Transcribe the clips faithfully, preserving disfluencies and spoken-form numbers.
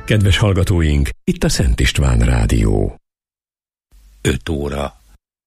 Kedves hallgatóink, itt a Szent István Rádió. öt óra.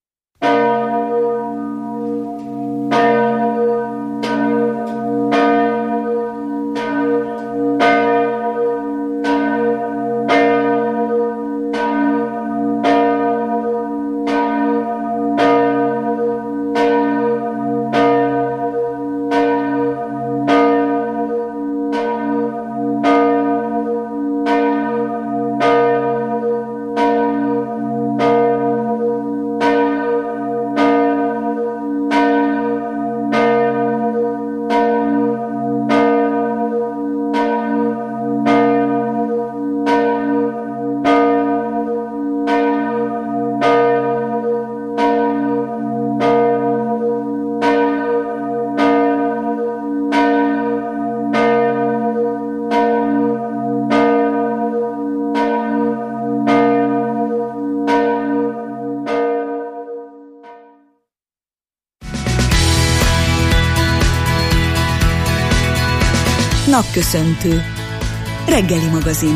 Napköszöntő. Reggeli magazin.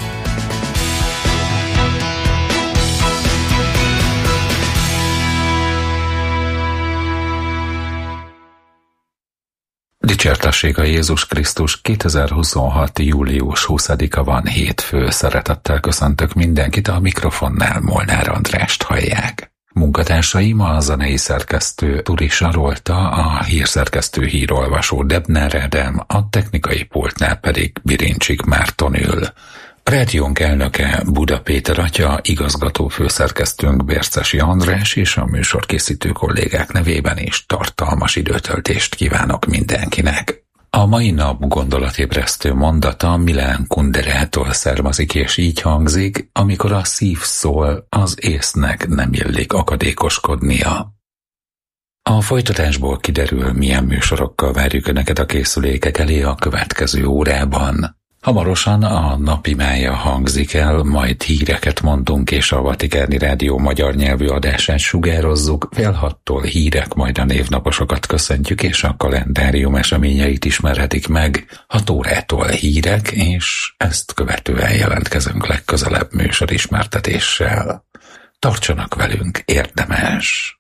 Dicsértessék a Jézus Krisztus. kétezer-huszonhat. július huszadika van, hétfő. Szeretettel köszöntök mindenkit, a mikrofonnál Molnár Andrást hallják. Munkatársaim a zenei szerkesztő Turi Sarolta, a hírszerkesztő hírolvasó Debner Edem, a technikai pultnál pedig Birincsik Márton ül. A rádiónk elnöke Buda Péter atya, igazgató főszerkesztőnk Bércesi András és a műsorkészítő kollégák nevében is tartalmas időtöltést kívánok mindenkinek. A mai nap gondolatébresztő mondata Milan Kunderától származik, és így hangzik: amikor a szív szól, az észnek nem illik akadékoskodnia. A folytatásból kiderül, milyen műsorokkal várjuk Önöket a készülékek elé a következő órában. Hamarosan a napimája hangzik el, majd híreket mondunk, és a Vatikáni Rádió magyar nyelvű adását sugározzuk. Fél hattól hírek, majd a névnaposokat köszöntjük, és a kalendárium eseményeit ismerhetik meg. Hat órától hírek, és ezt követően jelentkezünk legközelebb műsorismertetéssel. Tartsanak velünk, érdemes!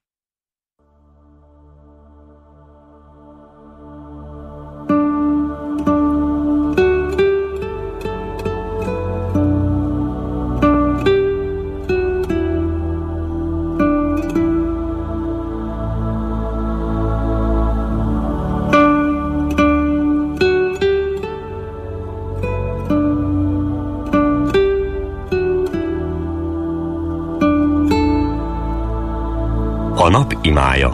A nap imája.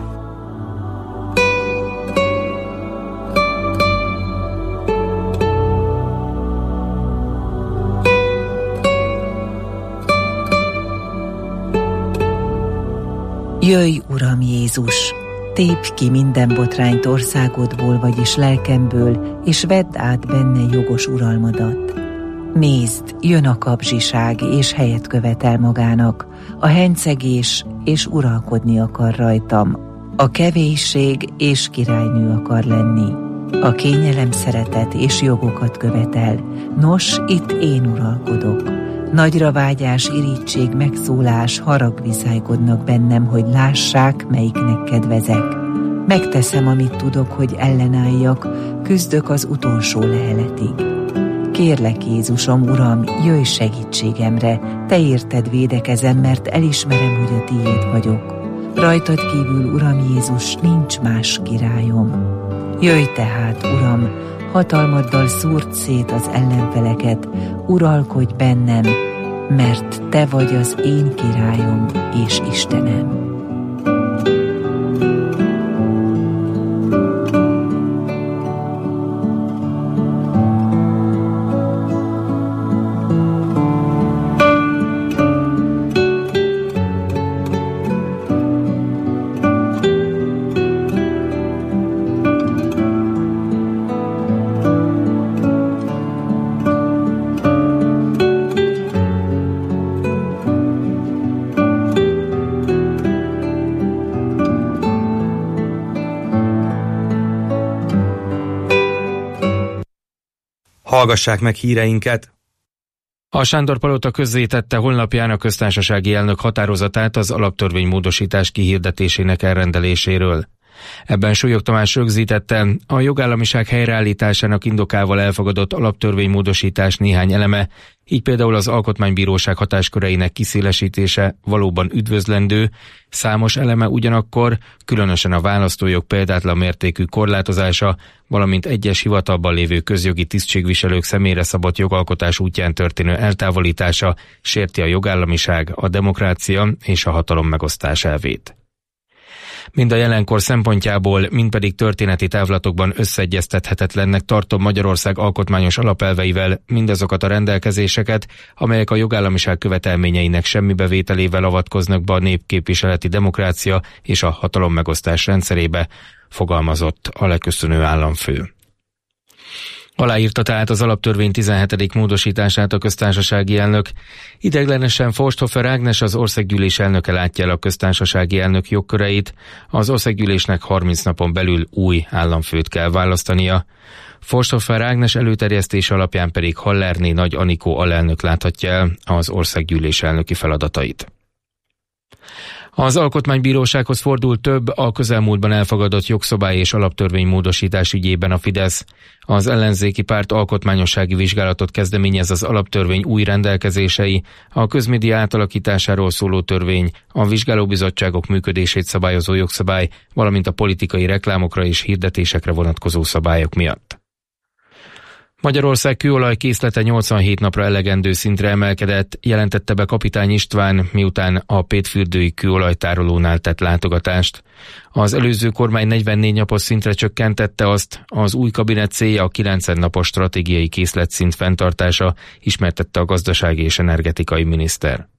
Jöjj, Uram Jézus! Tépj ki minden botrányt országodból, vagyis lelkemből, és vedd át benne jogos uralmadat. Nézd, jön a kapzsiság, és helyet követel magának, a hencegés, és uralkodni akar rajtam. A kevésség, és királynő akar lenni. A kényelem szeretet, és jogokat követel. Nos, itt én uralkodok. Nagyra vágyás, irítség, megszólás, harag viszálykodnak bennem, hogy lássák, melyiknek kedvezek. Megteszem, amit tudok, hogy ellenálljak, küzdök az utolsó leheletig. Kérlek, Jézusom, Uram, jöjj segítségemre, Te érted védekezem, mert elismerem, hogy a Tiéd vagyok. Rajtad kívül, Uram Jézus, nincs más királyom. Jöjj tehát, Uram, hatalmaddal szúrd szét az ellenfeleket, uralkodj bennem, mert Te vagy az én királyom és Istenem. Hallgassák meg híreinket! A Sándor-palota közzétette honlapján a köztársasági elnök határozatát az alaptörvénymódosítás kihirdetésének elrendeléséről. Ebben Súlyog Tamás rögzítette, a jogállamiság helyreállításának indokával elfogadott alaptörvénymódosítás néhány eleme, így például az Alkotmánybíróság hatásköreinek kiszélesítése valóban üdvözlendő, számos eleme ugyanakkor, különösen a választójog példátlan mértékű korlátozása, valamint egyes hivatalban lévő közjogi tisztségviselők személyre szabott jogalkotás útján történő eltávolítása sérti a jogállamiság, a demokrácia és a hatalom megosztás elvét. Mind a jelenkor szempontjából, mind pedig történeti távlatokban összeegyeztethetetlennek tartom Magyarország alkotmányos alapelveivel mindazokat a rendelkezéseket, amelyek a jogállamiság követelményeinek semmibevételével avatkoznak be a népképviseleti demokrácia és a hatalommegosztás rendszerébe, fogalmazott a leköszönő államfő. Aláírta tehát az alaptörvény tizenhetedik módosítását a köztársasági elnök. Ideiglenesen Forsthofer Ágnes, az országgyűlés elnöke látja el a köztársasági elnök jogköreit, az országgyűlésnek harminc napon belül új államfőt kell választania. Forsthofer Ágnes előterjesztése alapján pedig Hallerné Nagy Anikó alelnök láthatja el az országgyűlés elnöki feladatait. Az Alkotmánybírósághoz fordult több a közelmúltban elfogadott jogszabály és alaptörvénymódosítás ügyében a Fidesz. Az ellenzéki párt alkotmányossági vizsgálatot kezdeményez az alaptörvény új rendelkezései, a közmédia átalakításáról szóló törvény, a vizsgálóbizottságok működését szabályozó jogszabály, valamint a politikai reklámokra és hirdetésekre vonatkozó szabályok miatt. Magyarország kőolaj készlete nyolcvanhét napra elegendő szintre emelkedett, jelentette be Kapitány István, miután a pétfürdői kőolajtárolónál tett látogatást. Az előző kormány negyvennégy napos szintre csökkentette azt, az új kabinet célja a kilencven napos stratégiai készletszint fenntartása, ismertette a gazdasági és energetikai miniszter.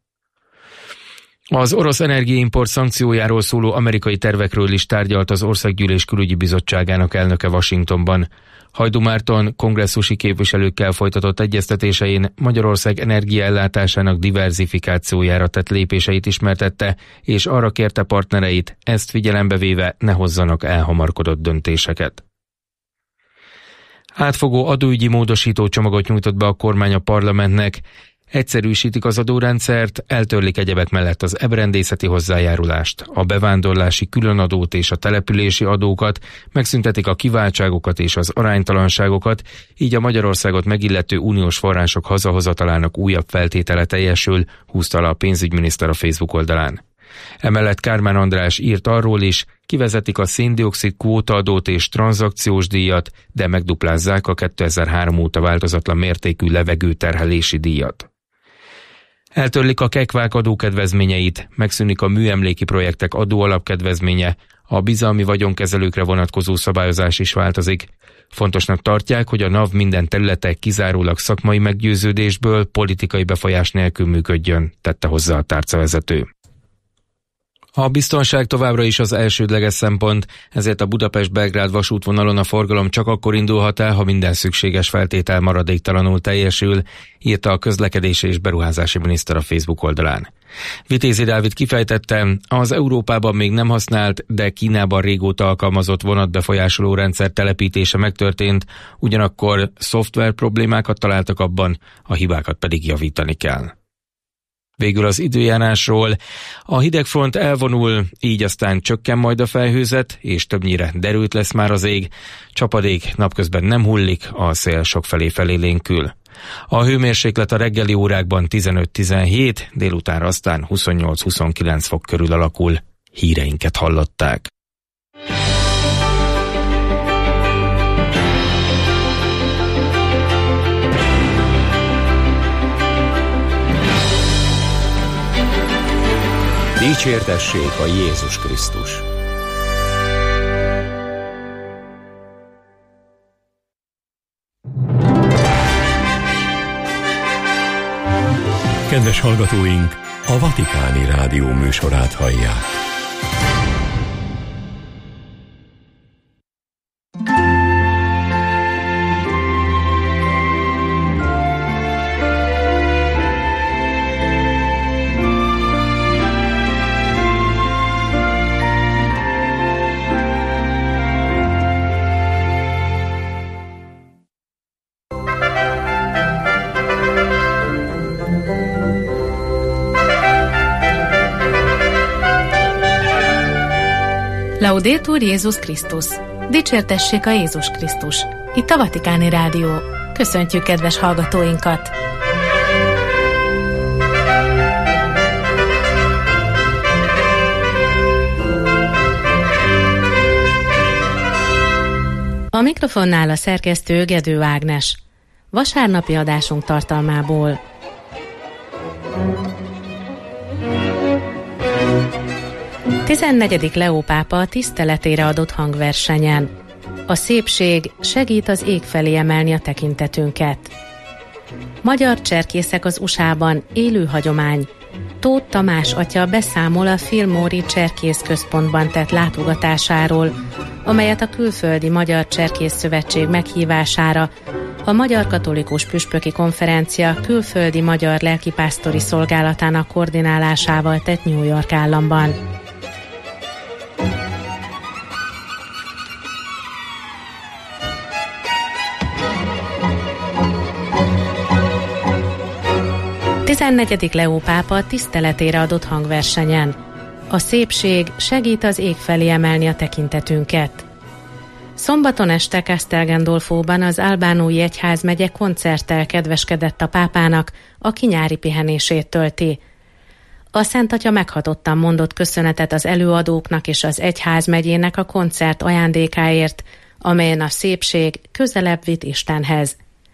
Az orosz energiaimport szankciójáról szóló amerikai tervekről is tárgyalt az Országgyűlés Külügyi Bizottságának elnöke Washingtonban. Hajdú Márton kongresszusi képviselőkkel folytatott egyeztetésein Magyarország energiaellátásának diverzifikációjára tett lépéseit ismertette, és arra kérte partnereit, ezt figyelembe véve ne hozzanak elhamarkodott döntéseket. Átfogó adóügyi módosító csomagot nyújtott be a kormány a parlamentnek. Egyszerűsítik az adórendszert, eltörlik egyebek mellett az ebrendészeti hozzájárulást, a bevándorlási különadót és a települési adókat, megszüntetik a kiváltságokat és az aránytalanságokat, így a Magyarországot megillető uniós források hazahozatalának újabb feltétele teljesül, húzta alá a pénzügyminiszter a Facebook oldalán. Emellett Kármán András írt arról is, kivezetik a széndioxid kvótaadót és tranzakciós díjat, de megduplázzák a kétezer-három óta változatlan mértékű levegőterhelési díjat. Eltörlik a kekvák adókedvezményeit, megszűnik a műemléki projektek adóalapkedvezménye, a bizalmi vagyonkezelőkre vonatkozó szabályozás is változik. Fontosnak tartják, hogy a NAV minden területe kizárólag szakmai meggyőződésből, politikai befolyás nélkül működjön, tette hozzá a tárcavezető. A biztonság továbbra is az elsődleges szempont, ezért a Budapest-Belgrád vasútvonalon a forgalom csak akkor indulhat el, ha minden szükséges feltétel maradéktalanul teljesül, írta a közlekedési és beruházási miniszter a Facebook oldalán. Vitézi Dávid kifejtette, az Európában még nem használt, de Kínában régóta alkalmazott vonatbefolyásoló rendszer telepítése megtörtént, ugyanakkor szoftver problémákat találtak abban, a hibákat pedig javítani kell. Végül az időjárásról. A hidegfront elvonul, így aztán csökken majd a felhőzet, és többnyire derült lesz már az ég. Csapadék napközben nem hullik, a szél sokfelé felélénkül. A hőmérséklet a reggeli órákban tizenöt-tizenhét, délután aztán huszonnyolc-huszonkilenc fok körül alakul. Híreinket hallották. Dicsértessék a Jézus Krisztus! Kedves hallgatóink, a Vatikáni Rádió műsorát hallják. Laudetur Jézus Krisztus. Dicsértessék a Jézus Krisztus. Itt a Vatikáni Rádió. Köszöntjük kedves hallgatóinkat! A mikrofonnál a szerkesztő Gedő Ágnes. Vasárnapi adásunk tartalmából. tizennegyedik Leó pápa tiszteletére adott hangversenyen. A szépség segít az ég felé emelni a tekintetünket. Magyar cserkészek az u es á-ban élő hagyomány. Tóth Tamás atya beszámol a Fillmore-i Cserkész Központban tett látogatásáról, amelyet a Külföldi Magyar Cserkész Szövetség meghívására a Magyar Katolikus Püspöki Konferencia külföldi magyar lelkipásztori szolgálatának koordinálásával tett New York államban. tizennegyedik Leó pápa tiszteletére adott hangversenyen. A szépség segít az ég felé emelni a tekintetünket. Szombaton este Castel Gandolfóban az albánói egyházmegye koncerttel kedveskedett a pápának, aki nyári pihenését tölti. A Szent Atya meghatottan mondott köszönetet az előadóknak és az egyházmegyének a koncert ajándékáért, amelyen a szépség közelebb vitt Istenhez.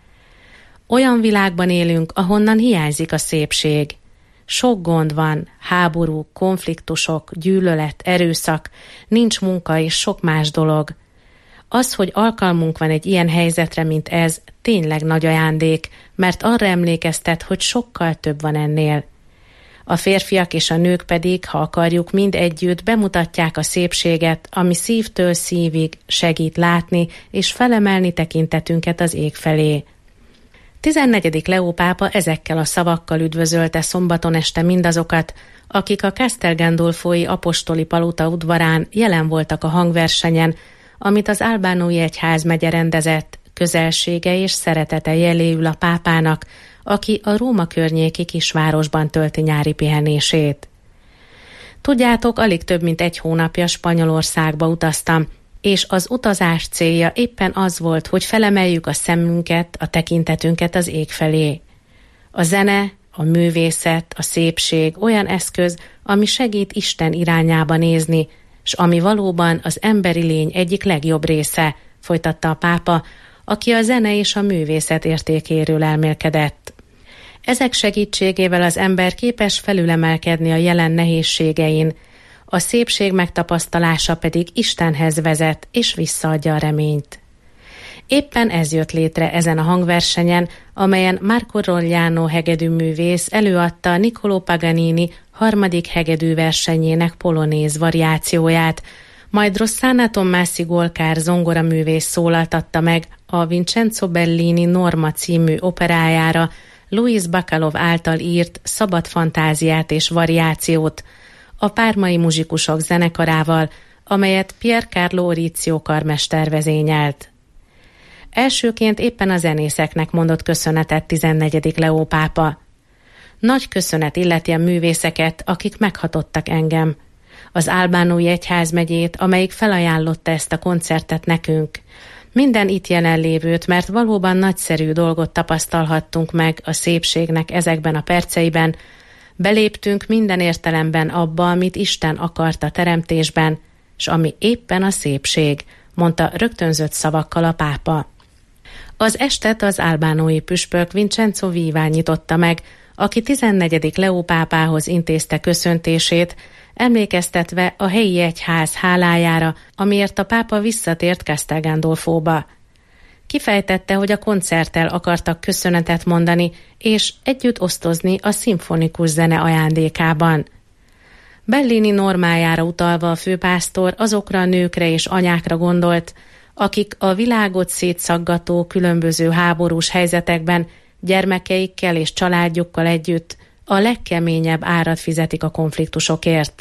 Olyan világban élünk, ahonnan hiányzik a szépség. Sok gond van, háború, konfliktusok, gyűlölet, erőszak, nincs munka és sok más dolog. Az, hogy alkalmunk van egy ilyen helyzetre, mint ez, tényleg nagy ajándék, mert arra emlékeztet, hogy sokkal több van ennél. A férfiak és a nők pedig, ha akarjuk, mind együtt bemutatják a szépséget, ami szívtől szívig segít látni és felemelni tekintetünket az ég felé. tizennegyedik Leó pápa ezekkel a szavakkal üdvözölte szombaton este mindazokat, akik a Castel Gandolfói apostoli palota udvarán jelen voltak a hangversenyen, amit az albánói egyházmegye rendezett, közelsége és szeretete jeléül a pápának, aki a Róma környéki kisvárosban tölti nyári pihenését. Tudjátok, alig több mint egy hónapja Spanyolországba utaztam, és az utazás célja éppen az volt, hogy felemeljük a szemünket, a tekintetünket az ég felé. A zene, a művészet, a szépség olyan eszköz, ami segít Isten irányába nézni, s ami valóban az emberi lény egyik legjobb része, folytatta a pápa, aki a zene és a művészet értékéről elmélkedett. Ezek segítségével az ember képes felülemelkedni a jelen nehézségein, a szépség megtapasztalása pedig Istenhez vezet és visszaadja a reményt. Éppen ez jött létre ezen a hangversenyen, amelyen Marco Rogliano hegedűművész előadta Niccolò Paganini harmadik hegedűversenyének polonéz variációját, majd Rossana Tommasi Golkár zongoraművész szólaltatta meg a Vincenzo Bellini Norma című operájára Louis Bacalov által írt Szabad fantáziát és variációt, a pármai muzsikusok zenekarával, amelyet Pier Carlo Orizio karmester vezényelt. Elsőként éppen a zenészeknek mondott köszönetet tizennegyedik Leó pápa. Nagy köszönet illeti a művészeket, akik meghatottak engem. Az albánói egyházmegyét, amelyik felajánlotta ezt a koncertet nekünk. Minden itt jelenlévőt, mert valóban nagyszerű dolgot tapasztalhattunk meg a szépségnek ezekben a perceiben. Beléptünk minden értelemben abba, amit Isten akart a teremtésben, s ami éppen a szépség, mondta rögtönzött szavakkal a pápa. Az estet az albánói püspök Vincenzo Vivá nyitotta meg, aki tizennegyedik Leó pápához intézte köszöntését, emlékeztetve a helyi egyház hálájára, amiért a pápa visszatért Castel Gandolfóba. Kifejtette, hogy a koncerttel akartak köszönetet mondani, és együtt osztozni a szimfonikus zene ajándékában. Bellini normájára utalva a főpásztor azokra a nőkre és anyákra gondolt, akik a világot szétszaggató különböző háborús helyzetekben gyermekeikkel és családjukkal együtt a legkeményebb árat fizetik a konfliktusokért.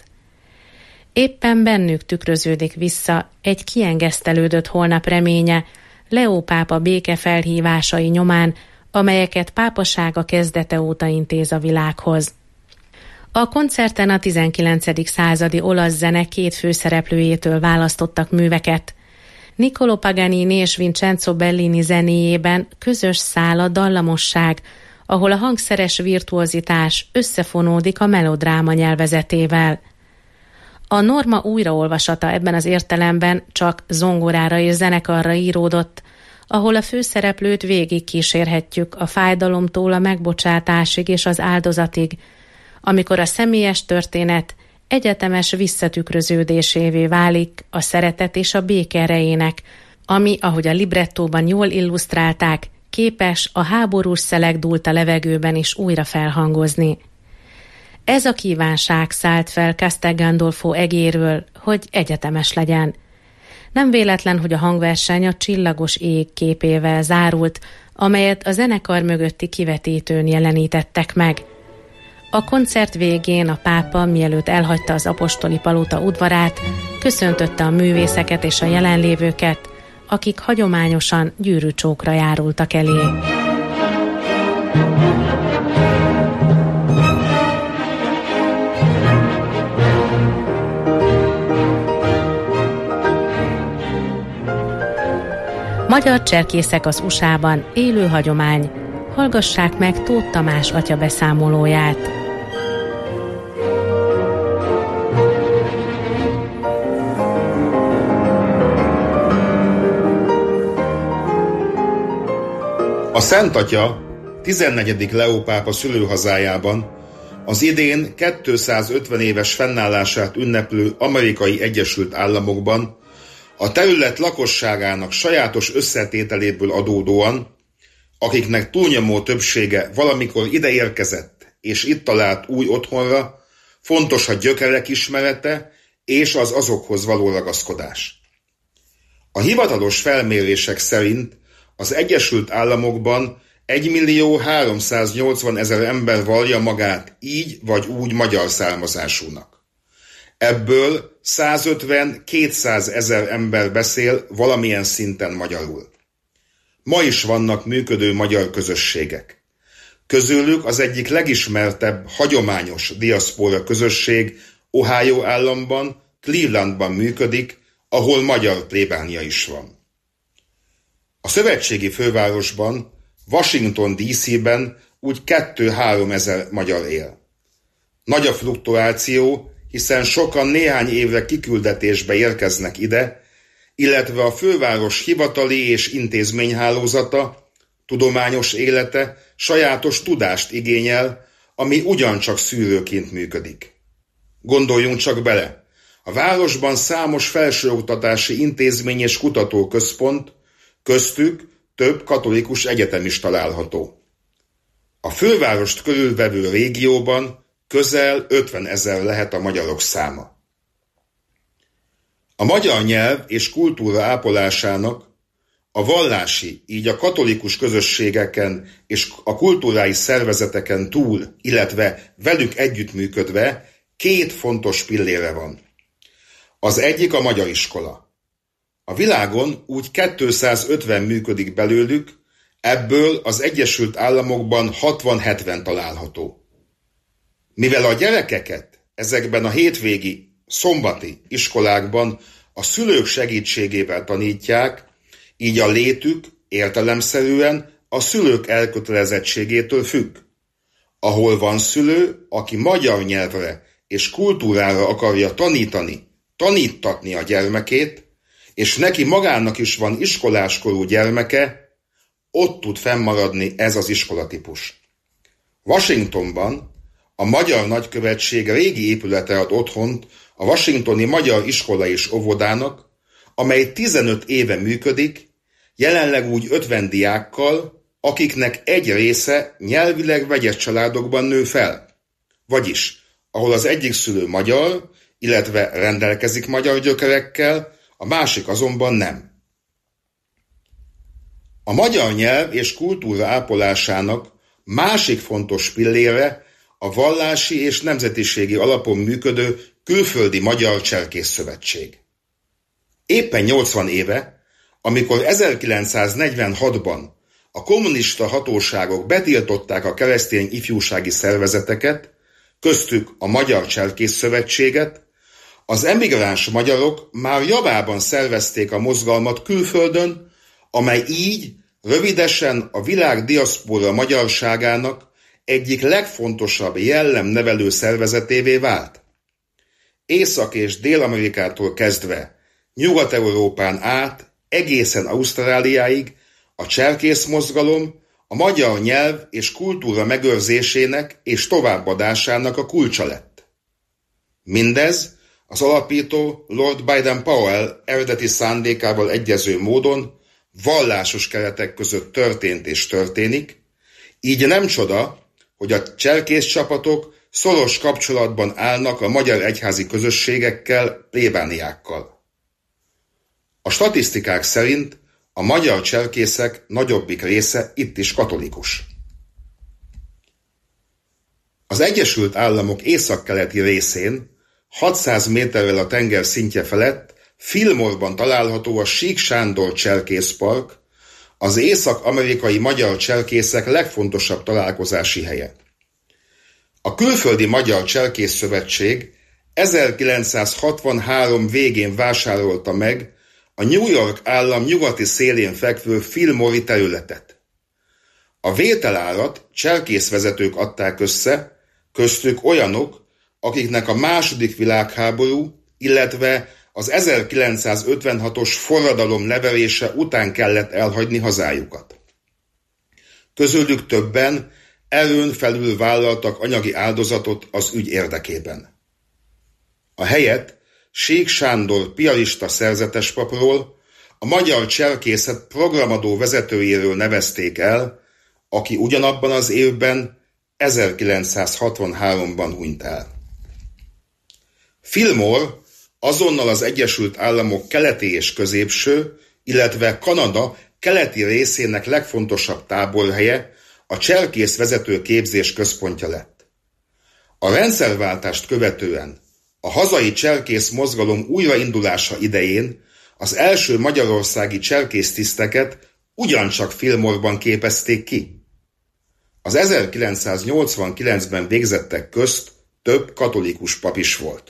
Éppen bennük tükröződik vissza egy kiengesztelődött holnap reménye, Leó pápa béke felhívásai nyomán, amelyeket pápasága kezdete óta intéz a világhoz. A koncerten a tizenkilencedik századi olasz zene két főszereplőjétől választottak műveket. Niccolò Paganini és Vincenzo Bellini zenéjében közös szál a dallamosság, ahol a hangszeres virtuozitás összefonódik a melodráma nyelvezetével. A Norma újraolvasata ebben az értelemben csak zongorára és zenekarra íródott, ahol a főszereplőt végig kísérhetjük a fájdalomtól a megbocsátásig és az áldozatig, amikor a személyes történet egyetemes visszatükröződésévé válik a szeretet és a béke erejének, ami, ahogy a librettóban jól illusztrálták, képes a háborús szeleg dúlt a levegőben is újra felhangozni. Ez a kívánság szállt fel Castel Gandolfo egéről, hogy egyetemes legyen. Nem véletlen, hogy a hangverseny a Csillagos ég képével zárult, amelyet a zenekar mögötti kivetítőn jelenítettek meg. A koncert végén a pápa, mielőtt elhagyta az apostoli palota udvarát, köszöntötte a művészeket és a jelenlévőket, akik hagyományosan gyűrűcsókra járultak elé. Magyar cserkészek az u es á-ban élő hagyomány. Hallgassák meg Tóth Tamás atya beszámolóját. A Szent Atya tizennegyedik Leó pápa szülőhazájában az idén kétszázötven éves fennállását ünneplő Amerikai Egyesült Államokban a terület lakosságának sajátos összetételéből adódóan, akiknek túlnyomó többsége valamikor ide érkezett és itt talált új otthonra, fontos a gyökerek ismerete és az azokhoz való ragaszkodás. A hivatalos felmérések szerint az Egyesült Államokban egymillió háromszáznyolcvanezer ember vallja magát így vagy úgy magyar származásúnak. Ebből százötven-kétszázezer ember beszél valamilyen szinten magyarul. Ma is vannak működő magyar közösségek. Közülük az egyik legismertebb hagyományos diaszpóra közösség Ohio államban, Clevelandban működik, ahol magyar plébánia is van. A szövetségi fővárosban, Washington dé cé-ben úgy kettő-három ezer magyar él. Nagy a fluktuáció, hiszen sokan néhány évre kiküldetésbe érkeznek ide, illetve a főváros hivatali és intézményhálózata, tudományos élete sajátos tudást igényel, ami ugyancsak szűrőként működik. Gondoljunk csak bele, a városban számos felsőoktatási intézmény és kutatóközpont, köztük több katolikus egyetem is található. A fővárost körülvevő régióban közel ötvenezer lehet a magyarok száma. A magyar nyelv és kultúra ápolásának a vallási, így a katolikus közösségeken és a kulturális szervezeteken túl, illetve velük együttműködve két fontos pillére van. Az egyik a magyar iskola. A világon úgy kétszázötven működik belőlük, ebből az Egyesült Államokban hatvan-hetven található. Mivel a gyerekeket ezekben a hétvégi, szombati iskolákban a szülők segítségével tanítják, így a létük értelemszerűen a szülők elkötelezettségétől függ. Ahol van szülő, aki magyar nyelvre és kultúrára akarja tanítani, taníttatni a gyermekét, és neki magának is van iskoláskorú gyermeke, ott tud fennmaradni ez az iskolatípus. Washingtonban a Magyar Nagykövetség régi épülete ad otthont a washingtoni Magyar Iskola és Óvodának, amely tizenöt éve működik, jelenleg úgy ötven diákkal, akiknek egy része nyelvileg vegyes családokban nő fel. Vagyis, ahol az egyik szülő magyar, illetve rendelkezik magyar gyökerekkel, a másik azonban nem. A magyar nyelv és kultúra ápolásának másik fontos pillére a vallási és nemzetiségi alapon működő Külföldi Magyar Cserkész Szövetség. Éppen nyolcvan éve, amikor ezerkilencszáznegyvenhatban a kommunista hatóságok betiltották a keresztény ifjúsági szervezeteket, köztük a Magyar Cserkész Szövetséget, az emigráns magyarok már javában szervezték a mozgalmat külföldön, amely így rövidesen a világ diaszpóra magyarságának egyik legfontosabb jellemnevelő szervezetévé vált. Észak- és Dél-Amerikától kezdve Nyugat-Európán át egészen Ausztráliáig a cserkész mozgalom a magyar nyelv és kultúra megőrzésének és továbbadásának a kulcsa lett. Mindez az alapító Lord Baden-Powell eredeti szándékával egyező módon vallásos keretek között történt és történik, így nem csoda, hogy a cserkész csapatok szoros kapcsolatban állnak a magyar egyházi közösségekkel, plébániákkal. A statisztikák szerint a magyar cserkészek nagyobbik része itt is katolikus. Az Egyesült Államok északkeleti részén, hatszáz méterrel a tenger szintje felett, Fillmore-ban található a Sík Sándor Cserkészpark, az észak-amerikai magyar cserkészek legfontosabb találkozási helye. A Külföldi Magyar Cserkész Szövetség ezerkilencszázhatvanhárom végén vásárolta meg a New York állam nyugati szélén fekvő Fillmore-i területet. A vételárat cserkészvezetők adták össze, köztük olyanok, akiknek a második világháború, illetve az ezerkilencszázötvenhatos forradalom leverése után kellett elhagyni hazájukat. Közülük többen erőn felül vállaltak anyagi áldozatot az ügy érdekében. A helyet Sík Sándor piarista szerzetespapról, a magyar cserkészet programadó vezetőjéről nevezték el, aki ugyanabban az évben, ezerkilencszázhatvanháromban hunyt el. Fillmore azonnal az Egyesült Államok keleti és középső, illetve Kanada keleti részének legfontosabb táborhelye, a cserkész vezető képzés központja lett. A rendszerváltást követően a hazai cserkész mozgalom újraindulása idején az első magyarországi cserkésztiszteket ugyancsak Fillmore-ban képezték ki. Az ezerkilencszáznyolcvankilencben végzettek közt több katolikus pap is volt.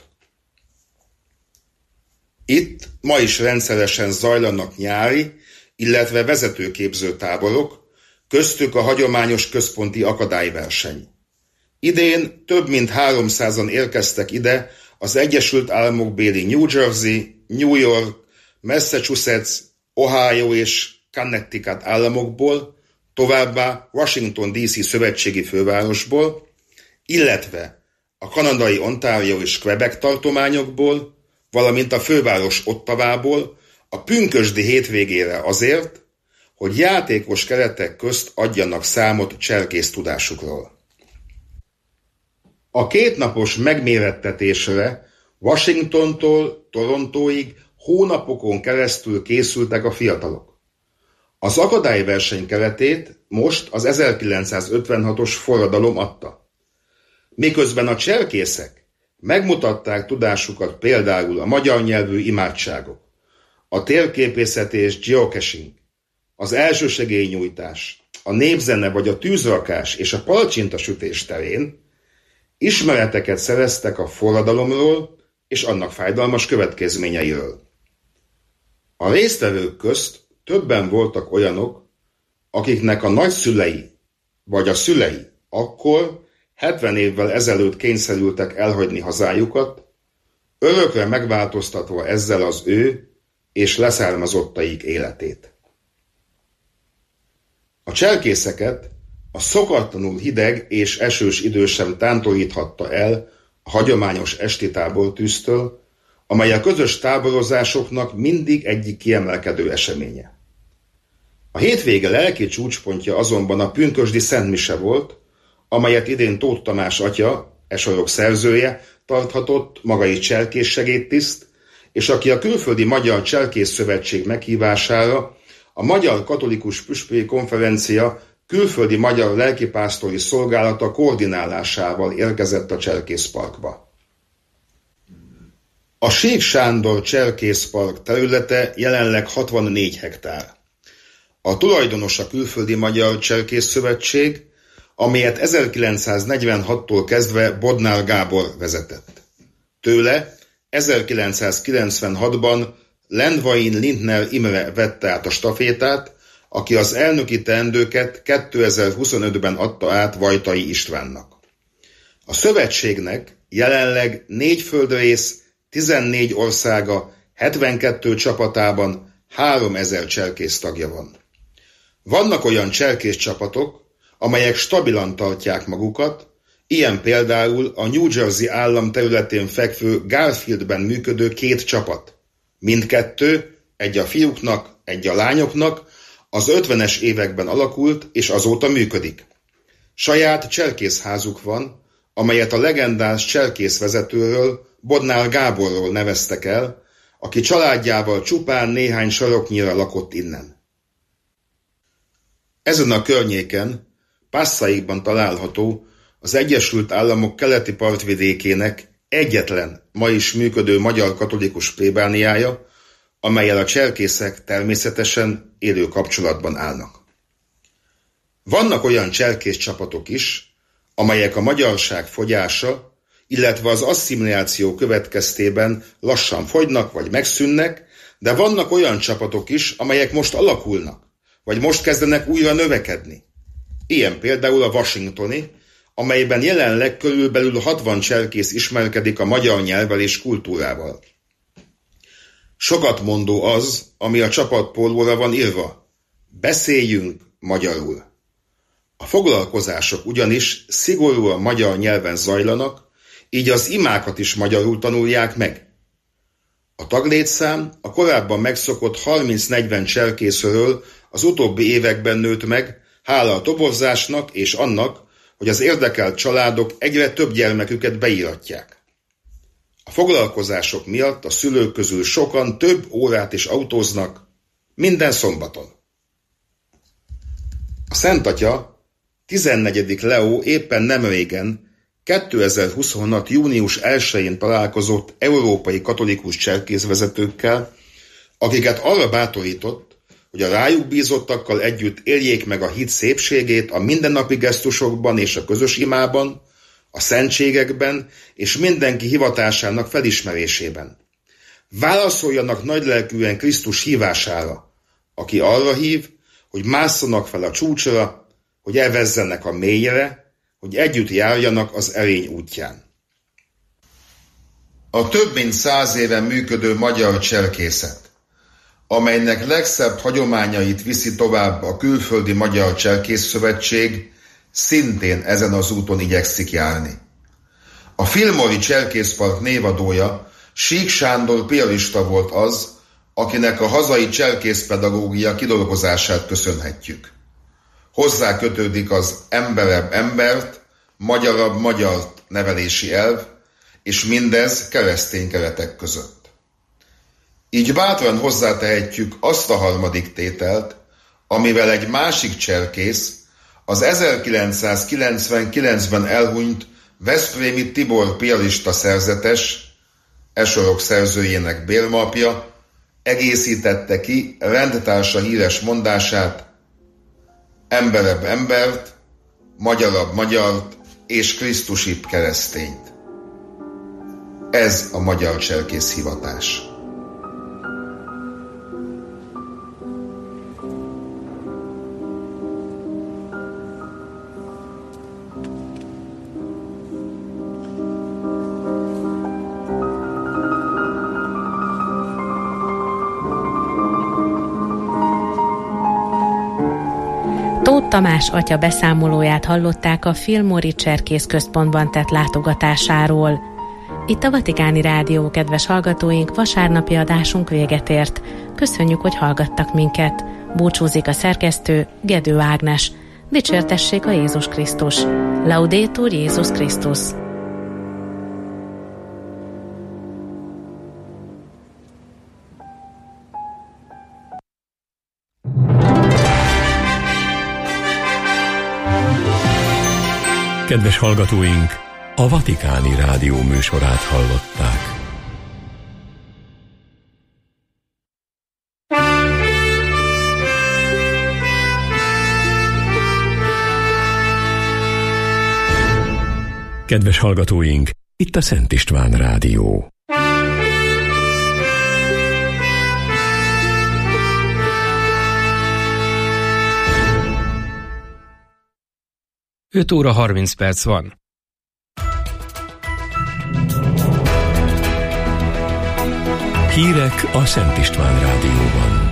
Itt ma is rendszeresen zajlanak nyári, illetve vezetőképző táborok, köztük a hagyományos központi akadályverseny. Idén több mint háromszázan érkeztek ide az Egyesült Államok béli New Jersey, New York, Massachusetts, Ohio és Connecticut államokból, továbbá Washington dé cé szövetségi fővárosból, illetve a kanadai Ontario és Quebec tartományokból, valamint a főváros Ottavából a pünkösdi hétvégére azért, hogy játékos keretek közt adjanak számot cserkész tudásukról. A kétnapos megmérettetésre Washingtontól Torontóig hónapokon keresztül készültek a fiatalok. Az akadályverseny keretét most az ezerkilencszázötvenhatos forradalom adta. Miközben a cserkészek megmutatták tudásukat például a magyar nyelvű imádságok, a térképészet és geocaching, az elsősegélynyújtás, a népzene vagy a tűzrakás és a palacsintasütés terén, ismereteket szereztek a forradalomról és annak fájdalmas következményeiről. A résztvevők közt többen voltak olyanok, akiknek a nagyszülei vagy a szülei akkor hetven évvel ezelőtt kényszerültek elhagyni hazájukat, örökre megváltoztatva ezzel az ő és leszármazottaik életét. A cserkészeket a szokatlanul hideg és esős idő sem tántoríthatta el a hagyományos esti tábortűztől, amely a közös táborozásoknak mindig egyik kiemelkedő eseménye. A hétvége lelki csúcspontja azonban a pünkösdi szentmise volt, amelyet idén Tóth Tamás atya, e sorok szerzője, tarthatott, maga is cserkész segédtiszt, és aki a Külföldi Magyar Cserkész Szövetség meghívására a Magyar Katolikus Püspöki Konferencia külföldi magyar lelkipásztori szolgálata koordinálásával érkezett a Cserkészparkba. A Sík Sándor Cserkészpark területe jelenleg hatvannégy hektár. A tulajdonos a Külföldi Magyar Cserkész Szövetség, amelyet ezerkilencszáznegyvenhattól kezdve Bodnár Gábor vezetett. Tőle ezerkilencszázkilencvenhatban Lendvain Lindner Imre vette át a stafétát, aki az elnöki teendőket kétezer-huszonötben adta át Vajtai Istvánnak. A szövetségnek jelenleg négy földrész, tizennégy országa, hetvenkettő csapatában háromezer cselkész tagja van. Vannak olyan cselkész csapatok, amelyek stabilan tartják magukat, ilyen például a New Jersey állam területén fekvő Garfieldben működő két csapat. Mindkettő, egy a fiúknak, egy a lányoknak, az ötvenes években alakult, és azóta működik. Saját cselkészházuk van, amelyet a legendás cselkészvezetőről, Bodnár Gáborról neveztek el, aki családjával csupán néhány saroknyira lakott innen. Ezen a környéken, Passaikban található az Egyesült Államok keleti partvidékének egyetlen ma is működő magyar katolikus plébániája, amellyel a cselkészek természetesen élő kapcsolatban állnak. Vannak olyan cselkész csapatok is, amelyek a magyarság fogyása, illetve az asszimiláció következtében lassan fogynak vagy megszűnnek, de vannak olyan csapatok is, amelyek most alakulnak, vagy most kezdenek újra növekedni. Ilyen például a washingtoni, amelyben jelenleg körülbelül hatvan cselkész ismerkedik a magyar nyelvvel és kultúrával. Sokat mondó az, ami a csapatpólóra van írva. Beszéljünk magyarul. A foglalkozások ugyanis szigorúan magyar nyelven zajlanak, így az imákat is magyarul tanulják meg. A taglétszám a korábban megszokott harminc-negyven cselkészről az utóbbi években nőtt meg, hála a toborzásnak és annak, hogy az érdekelt családok egyre több gyermeküket beíratják. A foglalkozások miatt a szülők közül sokan több órát is autóznak minden szombaton. A Szent Atya, tizennegyedik Leó éppen nemrégen, kétezer-huszonhat. június elsején találkozott európai katolikus cselkészvezetőkkel, akiket arra bátorított, hogy a rájuk bízottakkal együtt éljék meg a hit szépségét a mindennapi gesztusokban és a közös imában, a szentségekben és mindenki hivatásának felismerésében. Válaszoljanak nagylelkűen Krisztus hívására, aki arra hív, hogy másszanak fel a csúcsra, hogy evezzenek a mélyre, hogy együtt járjanak az erény útján. A több mint száz éve működő magyar cselkészet, amelynek legszebb hagyományait viszi tovább a Külföldi Magyar Cselkészszövetség, szintén ezen az úton igyekszik járni. A Filmori Cselkészpark névadója, Sík Sándor piarista volt az, akinek a hazai cselkészpedagógia kidolgozását köszönhetjük. Hozzá kötődik az emberebb embert, magyarabb magyart nevelési elv, és mindez keresztény keretek között. Így bátran hozzátehetjük azt a harmadik tételt, amivel egy másik cselkész, az ezerkilencszázkilencvenkilencben elhunyt veszprémi Tibor piarista szerzetes, e sorok szerzőjének bérmapja, egészítette ki rendtársa híres mondását: emberebb embert, magyarabb magyart és krisztusibb keresztényt. Ez a magyar cselkész hivatás. Tóth Tamás atya beszámolóját hallották a Filmori Cserkész Központban tett látogatásáról. Itt a Vatikáni Rádió, kedves hallgatóink, vasárnapi adásunk véget ért. Köszönjük, hogy hallgattak minket. Búcsúzik a szerkesztő, Gedő Ágnes. Dicsértessék a Jézus Krisztus. Laudetur Jézus Krisztus. Kedves hallgatóink, a Vatikáni Rádió műsorát hallották. Kedves hallgatóink, itt a Szent István Rádió. öt óra harminc perc van. Hírek a Szent István Rádióban.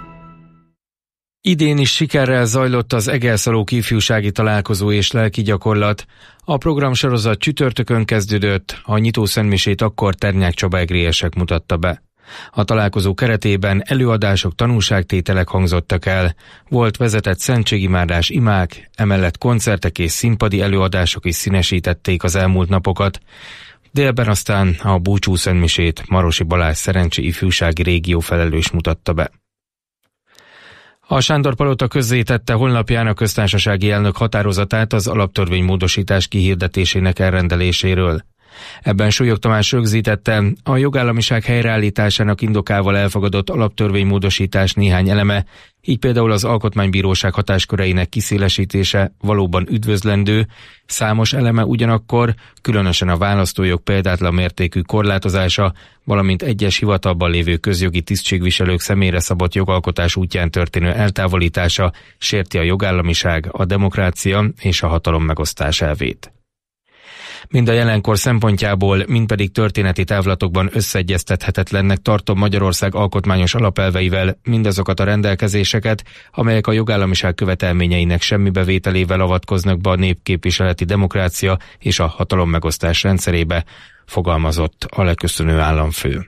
Idén is sikerrel zajlott az Egelszalók ifjúsági találkozó és lelki gyakorlat. A programsorozat csütörtökön kezdődött, a nyitó szentmisét akkor Ternyák Csaba egrélyesek mutatta be. A találkozó keretében előadások, tanúságtételek hangzottak el, volt vezetett szentségimádás, imák, emellett koncertek és színpadi előadások is színesítették az elmúlt napokat. Délben aztán a búcsú szentmisét Marosi Balázs Szerencsi ifjúsági régió felelős mutatta be. A Sándor Palota közzétette holnapján a köztársasági elnök határozatát az alaptörvénymódosítás kihirdetésének elrendeléséről. Ebben Súlyog Tamás rögzítette, a jogállamiság helyreállításának indokával elfogadott alaptörvénymódosítás néhány eleme, így például az Alkotmánybíróság hatásköreinek kiszélesítése valóban üdvözlendő, számos eleme ugyanakkor, különösen a választójog példátlan mértékű korlátozása, valamint egyes hivatalban lévő közjogi tisztségviselők személyre szabott jogalkotás útján történő eltávolítása sérti a jogállamiság, a demokrácia és a hatalom megosztás elvét. Mind a jelenkor szempontjából, mind pedig történeti távlatokban összeegyeztethetetlennek tartom Magyarország alkotmányos alapelveivel mindazokat a rendelkezéseket, amelyek a jogállamiság követelményeinek semmibevételével avatkoznak be a népképviseleti demokrácia és a hatalommegosztás rendszerébe, fogalmazott a leköszönő államfő.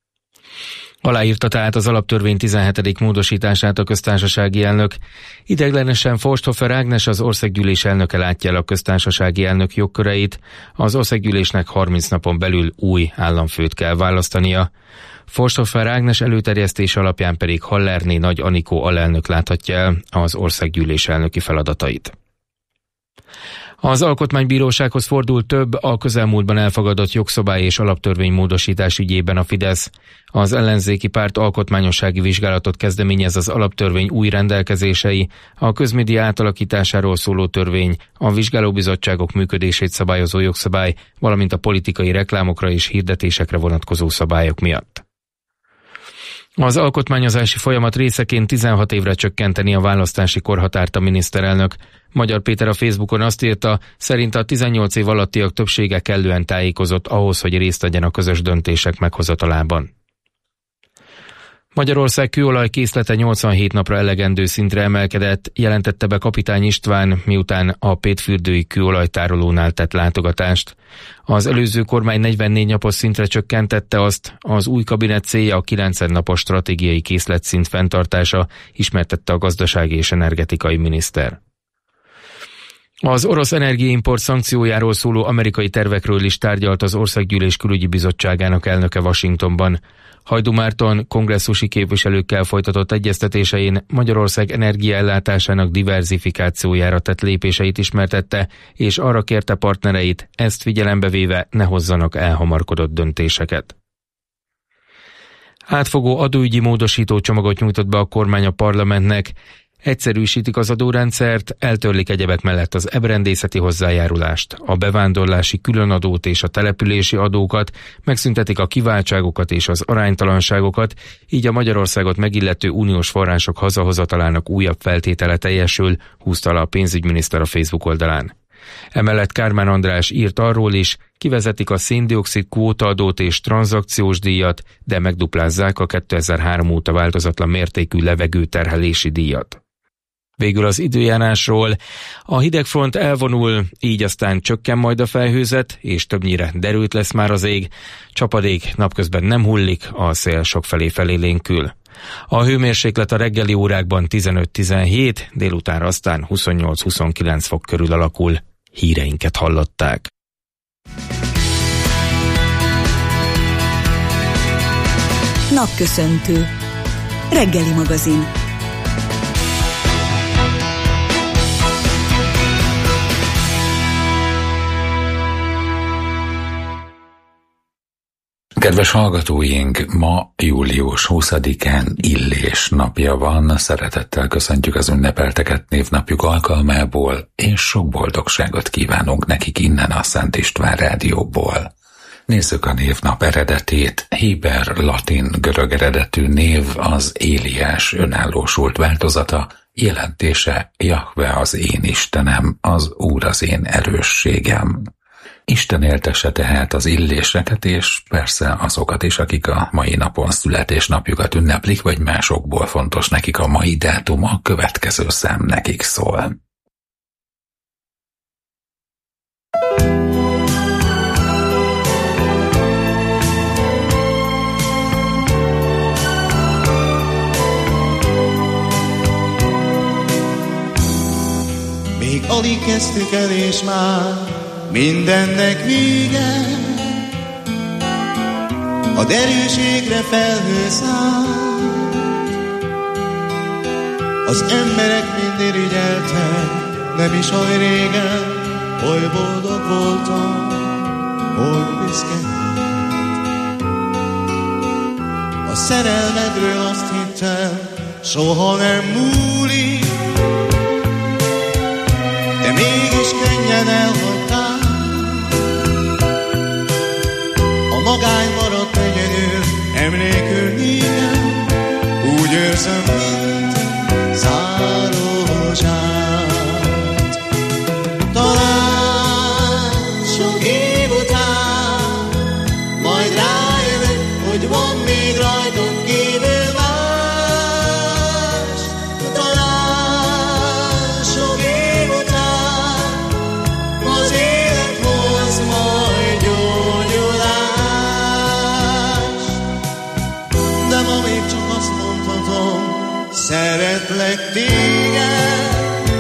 Aláírta tehát az alaptörvény tizenhetedik módosítását a köztársasági elnök. Ideiglenesen Forsthofer Ágnes, az országgyűlés elnöke látja el a köztársasági elnök jogköreit, az országgyűlésnek harminc napon belül új államfőt kell választania. Forsthofer Ágnes előterjesztése alapján pedig Hallerné Nagy Anikó alelnök láthatja el az országgyűlés elnöki feladatait. Az Alkotmánybírósághoz fordult több a közelmúltban elfogadott jogszabály és alaptörvénymódosítás ügyében a Fidesz. Az ellenzéki párt alkotmányossági vizsgálatot kezdeményez az alaptörvény új rendelkezései, a közmédia átalakításáról szóló törvény, a vizsgálóbizottságok működését szabályozó jogszabály, valamint a politikai reklámokra és hirdetésekre vonatkozó szabályok miatt. Az alkotmányozási folyamat részeként tizenhat évre csökkenteni a választási korhatárt a miniszterelnök. Magyar Péter a Facebookon azt írta, szerint a tizennyolc év alattiak többsége kellően tájékozott ahhoz, hogy részt vegyen a közös döntések meghozatalában. Magyarország kőolajkészlete nyolcvanhét napra elegendő szintre emelkedett, jelentette be Kapitány István, miután a pétfürdői kőolajtárolónál tett látogatást. Az előző kormány negyvennégy napos szintre csökkentette azt, az új kabinet célja a kilencven napos stratégiai készletszint fenntartása, ismertette a gazdasági és energetikai miniszter. Az orosz energiaimport szankciójáról szóló amerikai tervekről is tárgyalt az Országgyűlés Külügyi Bizottságának elnöke Washingtonban. Hajdú Márton kongresszusi képviselőkkel folytatott egyeztetésein Magyarország energiaellátásának diverzifikációjára tett lépéseit ismertette, és arra kérte partnereit, ezt figyelembe véve ne hozzanak elhamarkodott döntéseket. Átfogó adóügyi módosító csomagot nyújtott be a kormány a parlamentnek. Egyszerűsítik az adórendszert, eltörlik egyebek mellett az ebrendészeti hozzájárulást, a bevándorlási különadót és a települési adókat, megszüntetik a kiváltságokat és az aránytalanságokat, így a Magyarországot megillető uniós források hazahozatalának újabb feltétele teljesül, húzta alá a pénzügyminiszter a Facebook oldalán. Emellett Kármán András írt arról is, kivezetik a széndioxid kvótaadót és tranzakciós díjat, de megduplázzák a kétezer-három óta változatlan mértékű levegőterhelési díjat. Végül az időjárásról. A hidegfront elvonul, így aztán csökken majd a felhőzet, és többnyire derült lesz már az ég. Csapadék napközben nem hullik, a szél sokfelé felélénkül. A hőmérséklet a reggeli órákban tizenöt-tizenhét, délután aztán huszonnyolc-huszonkilenc fok körül alakul. Híreinket hallották. Napköszöntő. Reggeli magazin. Kedves hallgatóink, ma július huszadikán Illés napja van, szeretettel köszöntjük az ünnepelteket névnapjuk alkalmából, és sok boldogságot kívánunk nekik innen a Szent István Rádióból. Nézzük a névnap eredetét. Héber, latin, görög eredetű név az Éliás önállósult változata, jelentése Jahve az én Istenem, az Úr az én erősségem. Isten éltesse tehát az illéseket, és persze azokat is, akik a mai napon születésnapjukat ünneplik, vagy másokból fontos nekik a mai dátum, a következő szám nekik szól. Még alig kezdtük el, és már mindennek vége. A derűségre felhő szállt, az emberek mind irigyeltek, nem is oly régen, oly boldog voltam, oly büszke. A szerelmedről azt hittem, soha nem múlik, de mégis könnyen elhagytál. A magány maradt egyedül, emlékül nékem, úgy őrzöm, mint zárózsát. Talán sok év után majd rájövök, hogy van még rajtad kívül más. Talán sok év után az élet hoz majd gyógyulást. De ma még csak azt mondhatom, szeretlek téged,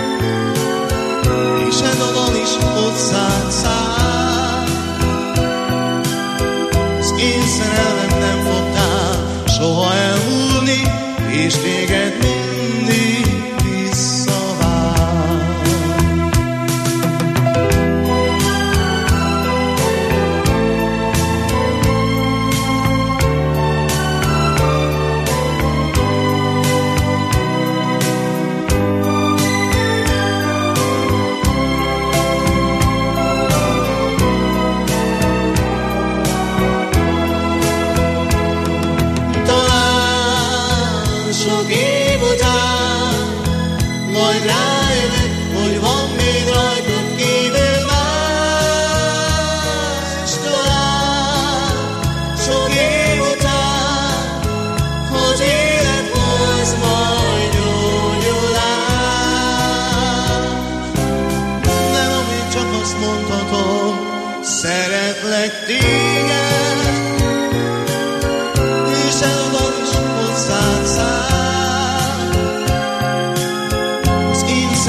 és ez a dal is hozzád száll. Az én szerelmem nem fogtál soha elmúlni, és téged mindig visszavár. Talán sok év után majd rájövök, hogy van még rajtad kívül más. Talán sok év után az élet hoz majd gyógyulást. Nem, amíg csak azt mondhatom, szeretlek téged, és eladom is hozzád száll. Az én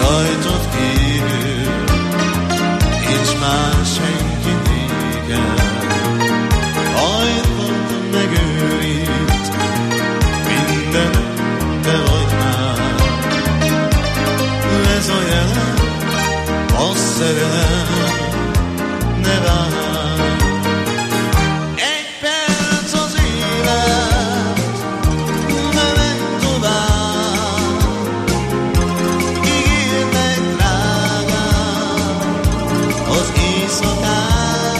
rajtad kívül, nincs már senki nékem. Ajtad megőrít, minden te vagy már. Ez a jelen, a szerelem, ne várj. Egy perc az élet, ne menj tovább. Ígérd meg, drágám, az éjszakát.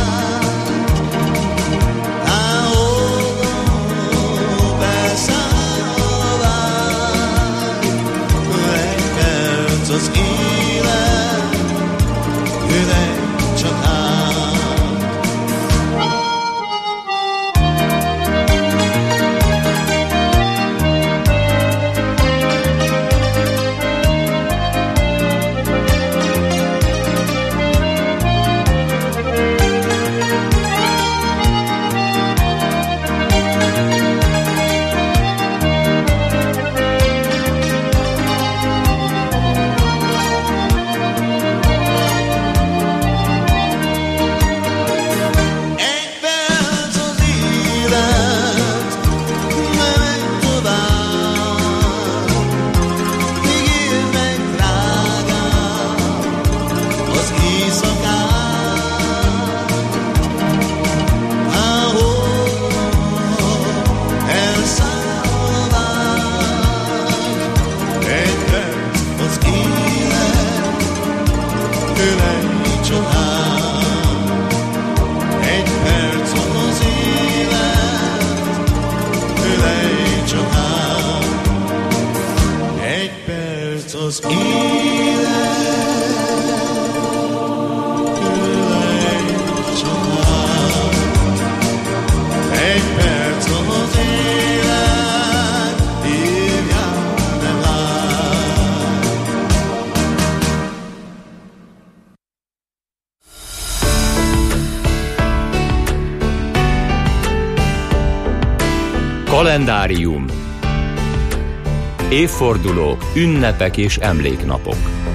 Távolról beszáll a vágy. Egy perc az élet, jöjj csak át. Egy perc az élet, ne menj tovább. Ígérd meg, drágám, az éjszakát. Ahol elszáll a vágy. Egy perc az élet, ölelj csak át. Egy perc az élet, ölelj csak át. Egy perc az élet, ölelj csak át. Egy perc az élet, hívjál, ne várj. Kalendárium. Évfordulók, ünnepek és emléknapok.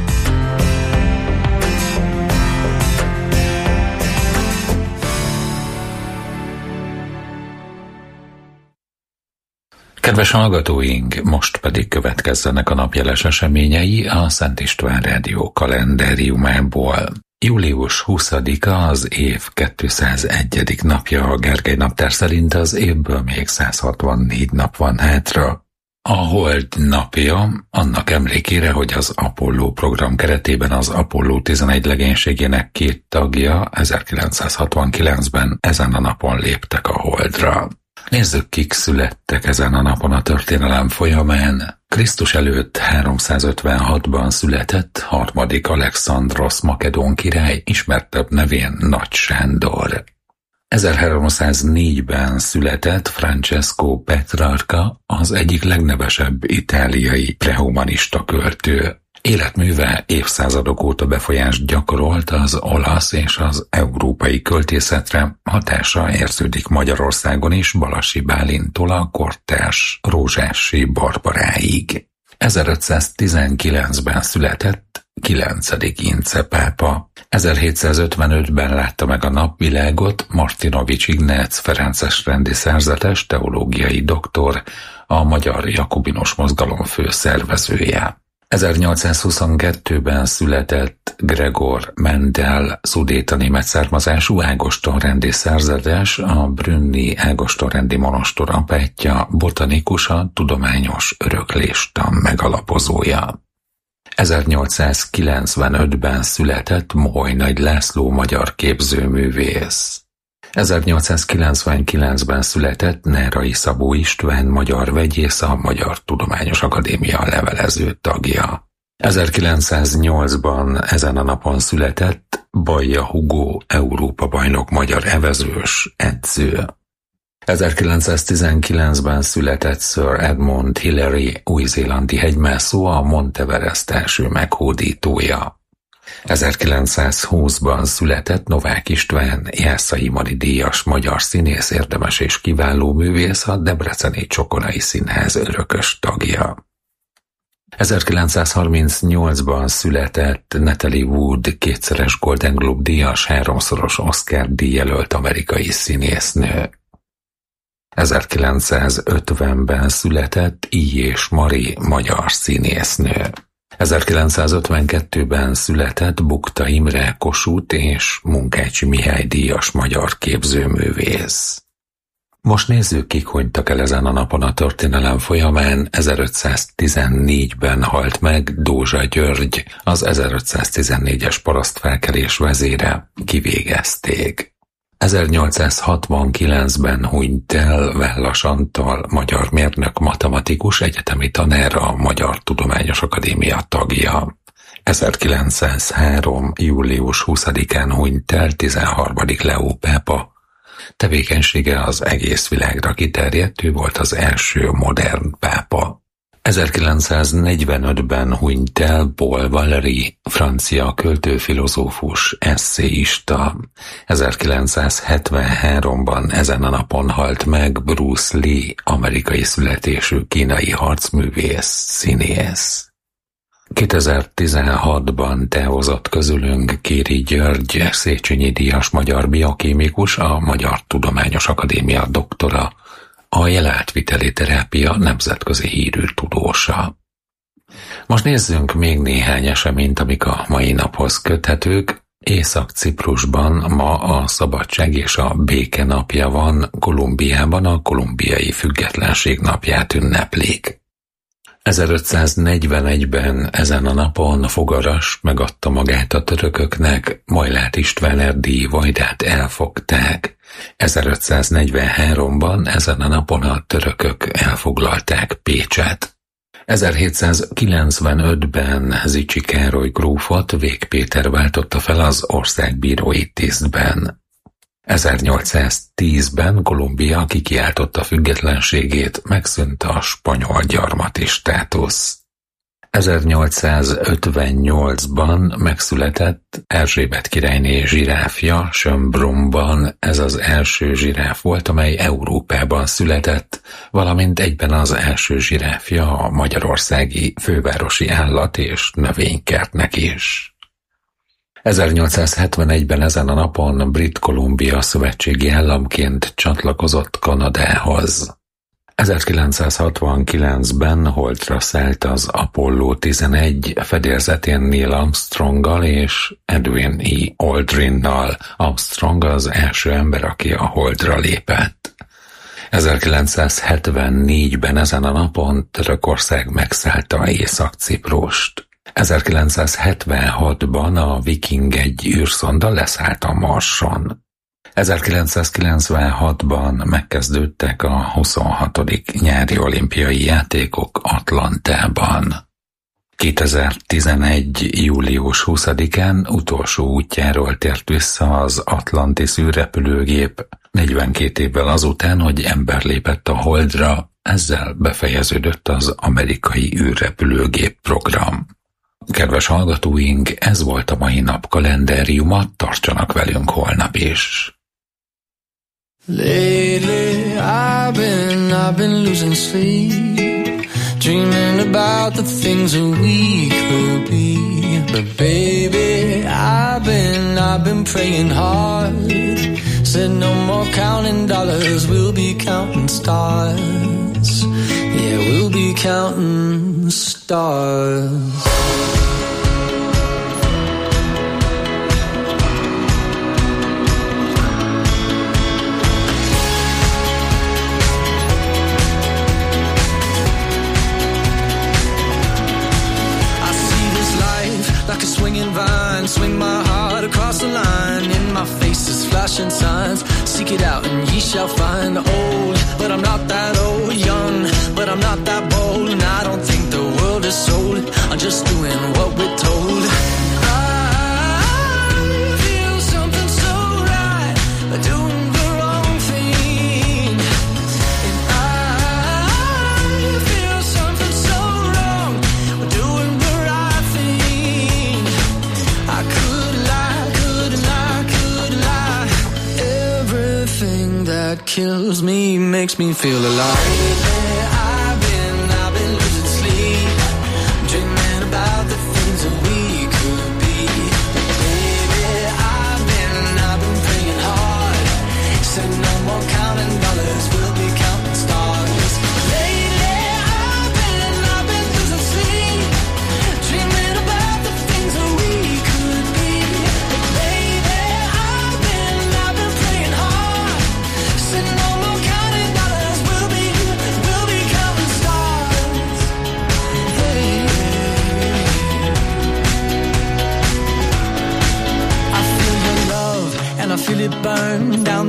Kedves hallgatóink, most pedig következzenek a napjeles eseményei a Szent István Rádió kalendáriumából. július huszadika az év kétszázegyedik napja, a Gergely naptár szerint az évből még száz hatvannégy nap van hátra. A Hold napja annak emlékére, hogy az Apollo program keretében az Apollo tizenegy legénységének két tagja ezerkilencszázhatvankilencben ezen a napon léptek a Holdra. Nézzük, kik születtek ezen a napon a történelem folyamán. Krisztus előtt háromszázötvenhatban született harmadik Alexandrosz makedón király, ismertebb nevén Nagy Sándor. ezerháromszáznégyben született Francesco Petrarca, az egyik legnevesebb itáliai prehumanista költő. Életműve évszázadok óta befolyást gyakorolt az olasz és az európai költészetre, hatása érződik Magyarországon is Balassi Bálintól a kortárs Rózsássy Barbaráig. ezerötszáztizenkilencben született kilencedik Ince pápa. ezerhétszázötvenötben látta meg a napvilágot Martinovics Ignác ferences rendi szerzetes teológiai doktor, a Magyar Jakobinus Mozgalom főszervezője. ezernyolcszázhuszonkettőben született Gregor Mendel, szudéta német származású ágostonrendi szerzetes, a brünni ágostonrendi monostor apátja, botanikus, tudományos örökléstan megalapozója. ezernyolcszázkilencvenötben született Moholy Nagy László magyar képzőművész. ezernyolcszázkilencvenkilencben született Nárai Szabó István magyar vegyész, a Magyar Tudományos Akadémia levelező tagja. ezerkilencszáznyolcban ezen a napon született Bajja Hugo, Európa-bajnok magyar evezős, edző. ezerkilencszáztizenkilencben született Sir Edmund Hillary, új-zélandi hegymászó, a Monteverest első meghódítója. ezerkilencszázhúszban született Novák István, Jászai Mari díjas magyar színész, érdemes és kiváló művész, a Debreceni Csokonai Színház örökös tagja. ezerkilencszázharmincnyolcban született Natalie Wood, kétszeres Golden Globe díjas, háromszoros Oscar díjjelölt amerikai színésznő. ezerkilencszázötvenben született I. és Mari, magyar színésznő. ezerkilencszázötvenkettőben született Bukta Imre, Kossuth és Munkácsi Mihály díjas magyar képzőművész. Most nézzük, kik hunytak el ezen a napon a történelem folyamán. ezerötszáztizennégyben halt meg Dózsa György, az ezerötszáztizennégyes parasztfelkelés vezére, kivégezték. ezernyolcszázhatvankilencben hunyt el Wellas Antal, magyar mérnök, matematikus, egyetemi tanár, a Magyar Tudományos Akadémia tagja. ezerkilencszázhárom. július huszadikán hunyt el tizenharmadik Leó pápa. Tevékenysége az egész világra kiterjedt, ő volt az első modern pápa. ezerkilencszáznegyvenötben hunyt el Paul Valéry, francia költő, filozófus, esszéista. ezerkilencszázhetvenháromban ezen a napon halt meg Bruce Lee, amerikai születésű kínai harcművész, színész. kétezer-tizenhatban távozott közülünk Kéri György, Széchenyi díjas magyar biokémikus, a Magyar Tudományos Akadémia doktora, a jelátviteli terápia nemzetközi hírű tudósa. Most nézzünk még néhány eseményt, amik a mai naphoz köthetők. Észak-Ciprusban ma a szabadság és a béke napja van, Kolumbiában a kolumbiai függetlenség napját ünneplik. ezerötszáznegyvenegyben ezen a napon Fogaras megadta magát a törököknek, Majlát István erdélyi vajdát elfogták. ezerötszáznegyvenháromban ezen a napon a törökök elfoglalták Pécset. ezerhétszázkilencvenötben Zichy Károly grófot Vég Péter váltotta fel az országbírói tisztben. ezernyolcszáztízben Kolumbia kikiáltotta függetlenségét, megszűnt a spanyol gyarmati státusz. ezernyolcszázötvennyolcban megszületett Erzsébet királyné zsiráfja Schönbrunn-ban. Ez az első zsiráf volt, amely Európában született, valamint egyben az első zsiráfja a magyarországi fővárosi állat- és növénykertnek is. ezernyolcszázhetvenegyben ezen a napon Brit-Kolumbia szövetségi államként csatlakozott Kanadához. ezerkilencszázhatvankilencben Holdra szállt az Apollo tizenegy, fedélzetén Neil Armstronggal és Edwin E. Aldrinnal. Armstrong az első ember, aki a Holdra lépett. ezerkilencszázhetvennégyben ezen a napon Törökország megszállta Észak-Ciprust. ezerkilencszázhetvenhatban a Viking egy űrszonda leszállt a Marson. ezerkilencszázkilencvenhatban megkezdődtek a huszonhatodik nyári olimpiai játékok Atlantában. kétezer-tizenegy. július huszadikán utolsó útjáról tért vissza az Atlantis űrrepülőgép, negyvenkét évvel azután, hogy ember lépett a Holdra, ezzel befejeződött az amerikai űrrepülőgép program. Kedves hallgatóink, ez volt a mai nap kalendáriuma, tartsanak velünk holnap is. Lately I've been, I've been losing sleep, dreaming about the things that we could be. But baby, I've been, I've been praying hard, said no more counting dollars, we'll be counting stars. Yeah, we'll be counting stars. Swing my heart across the line, in my face is flashing signs, seek it out and ye shall find. Old, but I'm not that old, young, but I'm not that bold, and I don't think the world is sold, I'm just doing what we're told. I feel something so right, doing the wrong thing, and I feel something so wrong, doing the right thing. I could lie, could lie, could lie. Everything that kills me makes me feel alive. Lately, I've been, I've been losing sleep,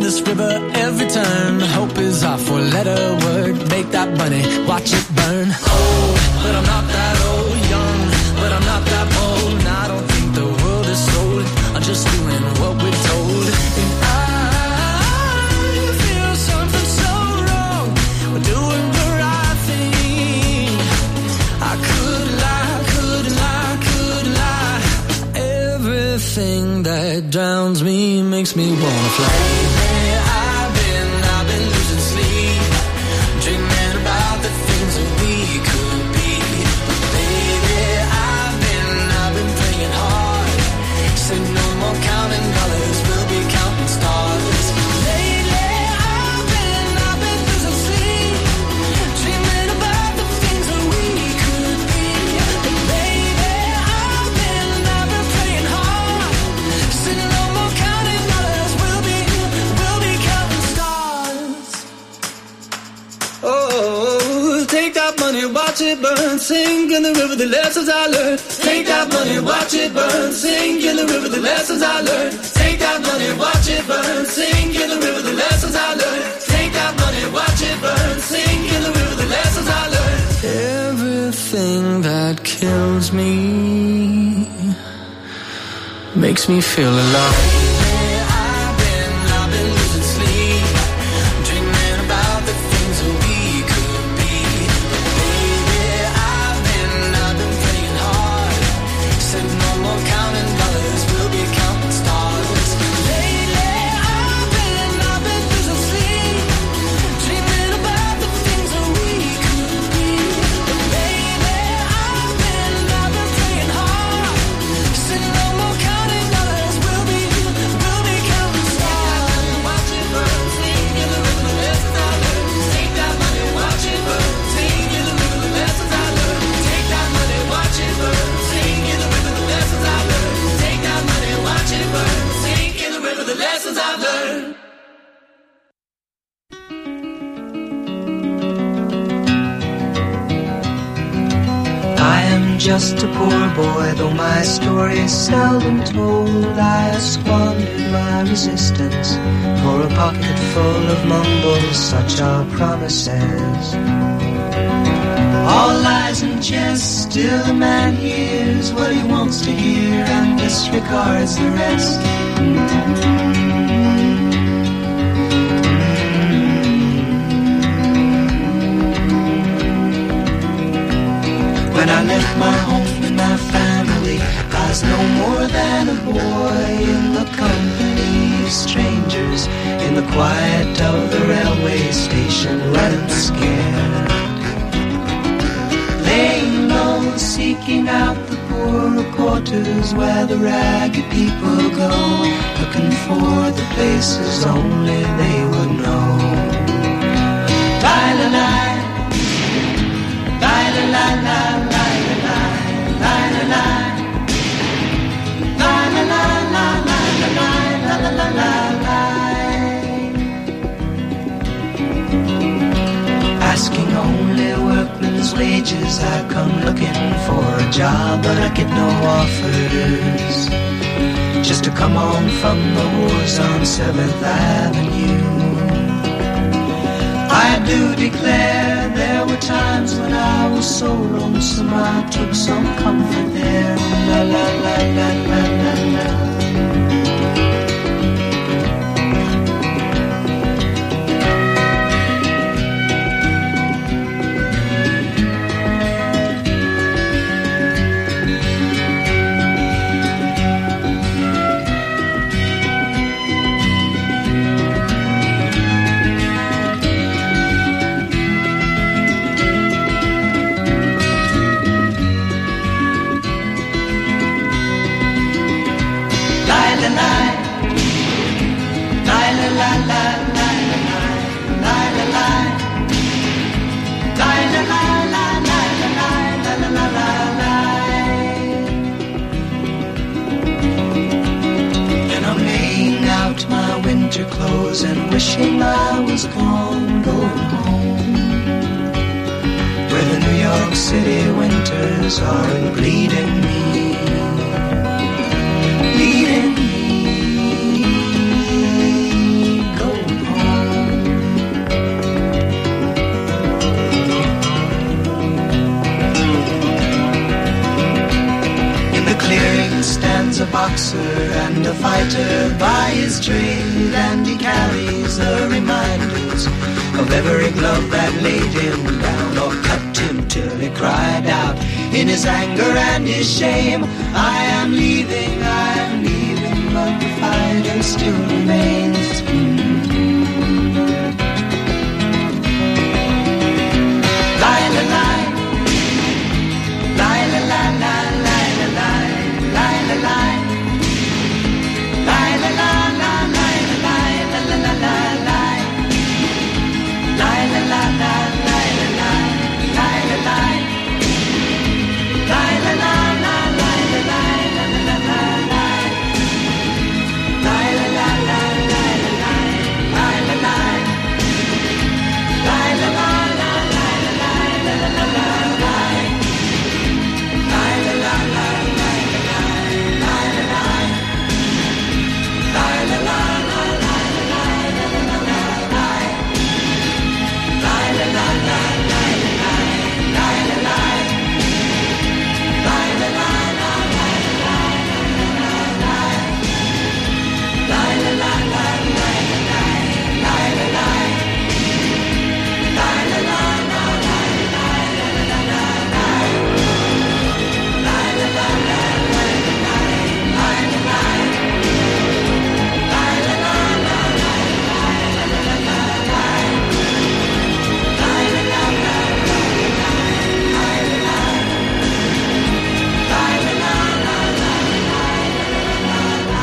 this river every turn. Hope is our four-letter word. Make that money, watch it burn. Old, but I'm not that old. Young, but I'm not that bold. And I don't think the world is sold. I'm just doing what we're told. And I feel something so wrong. We're doing the right thing. I could lie, could lie, could lie. Everything that drowns me makes me wanna fly. I've been, I've been losing sleep, dreaming about the things that we could be. Baby, I've been, I've been praying hard. Said no more counting dollars, we'll be counting stars. Lately, I've been, I've been losing sleep, dreaming about the things that we could be. Baby, I've been, I've been praying hard. Said no more counting dollars, we'll be, we'll be counting stars. Oh, take that money, watch it burn, sink in the river, the lessons I learned. Take that money, watch it burn, sink in the river, the lessons I learned. Take that money, watch it burn, sink in the river, the lessons I learned. Take that money, watch it burn, sink in the river, the lessons I learned. Everything that kills me makes me feel alive. I've been, I've been losing sleep, dreaming about the things that we could be. Baby, I've been, I've been praying hard. Said no more counting dollars, we'll be counting stars. Lately, I've been, I've been losing sleep, dreaming about the things that we could be. Baby, I've been, I've been praying hard. Said no more counting dollars, we'll be, we'll be counting stars. Watch it burn, sing in the river, the lessons I learned. Take that money, watch it burn, sing in the river, the lessons I learned. Take that money, watch it burn, sing in the river, the lessons I learned. Take that money, watch it burn, sing in the river, the lessons I learned. I am just a poor boy, though my story is seldom told. I have squandered my resistance for a pocket full of mumbles, such are promises. All lies and jest, still a man hears what he wants to hear and disregards the rest. When I left my home and my family, I was no more than a boy in the company of strangers, in the quiet of the railway station, running scared. Laying low, seeking out the poorer quarters where the ragged people go, looking for the places only they would know. Lie-la-lie, lie-la-lie-lie. Asking only workmen's wages, I come looking for a job, but I get no offers. Just to come home from the wars on seventh Avenue. I do declare there were times when I was so lonesome I took some comfort there. La la la la la la la. Clothes and wishing I was gone, going home, where the New York City winters are bleeding me, bleeding me, going stands a boxer and a fighter by his trade, and he carries the reminders of every glove that laid him down or cut him till he cried out in his anger and his shame, I am leaving, I am leaving, but the fighter still remains. Lie, la, lie. Lie, la, la, la, lie, la, lie. Lie, la, lie. Lie, la, la, la, lie, la, lie, la, la, la, la, lie. Lie, la, la, la, lie, la, lie. Lie, la, lie. Lie, la, la, la, lie, la, lie, la, la, la, la, lie. Lie, la, la, la, lie, la, lie. Lie, la, lie. Lie, la, la, la, lie, la, lie, la, la, la, la, lie. Lie, la, la, la, lie, la, lie. Lie, la, lie. Lie, la, la, la, lie, la, lie, la, la, la, la, lie. Lie, la, la, la, lie, la, lie. Lie, la, lie. Lie, la, la, la, lie, la, lie, la, la, la, lie. Lie, la, la, la, lie, la, lie. Lie, la, lie. Lie, la, la, la, lie, la, lie, la, la, la, la, lie. Lie, la, la, la, lie, la, lie. Lie, la, lie. Lie, la, la, la, lie, la, lie, la, la, la, la, lie. Lie, la, la, la, lie, la, lie. Lie, la, lie. Lie, la, la, la, lie, la, lie, la, la, la,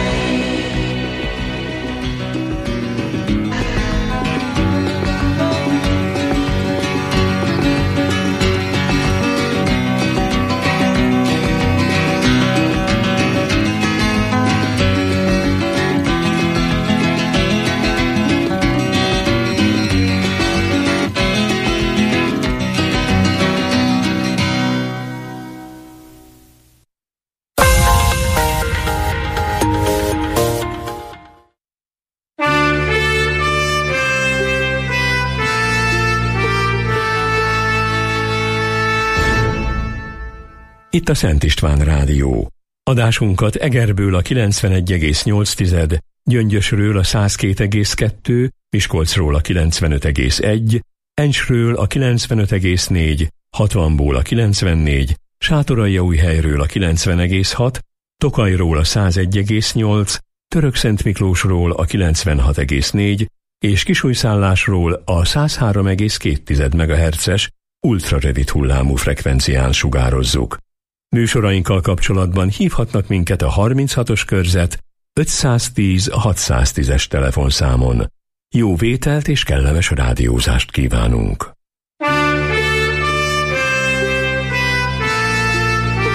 Itt a Szent István Rádió. Adásunkat Egerből a kilencvenegy egész nyolc, Gyöngyösről a száz két egész kettő, Miskolcról a kilencvenöt egész egy, Encsről a kilencvenöt egész négy, hatvanból a kilencvennégy, Sátoraljaújhelyről a kilencven egész hat, Tokajról a száz egy egész nyolc, Törökszentmiklósról a kilencvenhat egész négy, és Kisújszállásról a száz három egész két megahertzes ultrarövid hullámú frekvencián sugározzuk. Műsorainkkal kapcsolatban hívhatnak minket a harminchatos körzet ötszáztíz hatszáztízes telefonszámon. Jó vételt és kellemes rádiózást kívánunk!